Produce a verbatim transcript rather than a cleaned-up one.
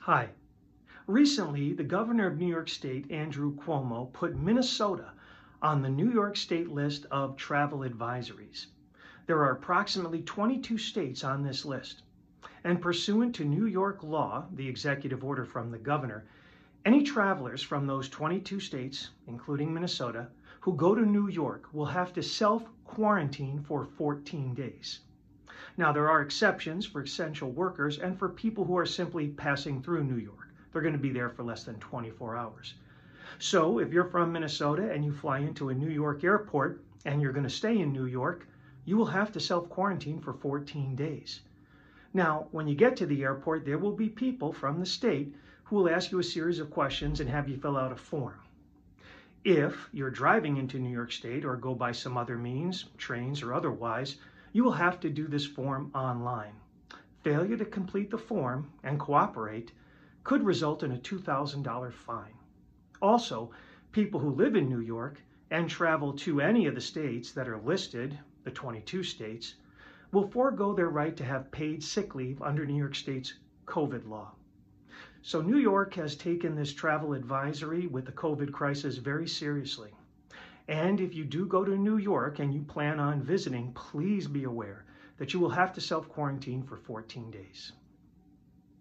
Hi. Recently, the governor of New York State, Andrew Cuomo, put Minnesota on the New York State list of travel advisories. There are approximately twenty-two states on this list. And pursuant to New York law, the executive order from the governor, any travelers from those twenty-two states, including Minnesota, who go to New York will have to self-quarantine for fourteen days. Now, there are exceptions for essential workers and for people who are simply passing through New York. They're going to be there for less than twenty-four hours. So if you're from Minnesota and you fly into a New York airport and you're going to stay in New York, you will have to self-quarantine for fourteen days. Now, when you get to the airport, there will be people from the state who will ask you a series of questions and have you fill out a form. If you're driving into New York State or go by some other means, trains or otherwise, you will have to do this form online. Failure to complete the form and cooperate could result in a two thousand dollars fine. Also, people who live in New York and travel to any of the states that are listed, the twenty-two states, will forego their right to have paid sick leave under New York State's COVID law. So New York has taken this travel advisory with the COVID crisis very seriously. And if you do go to New York and you plan on visiting, please be aware that you will have to self-quarantine for fourteen days.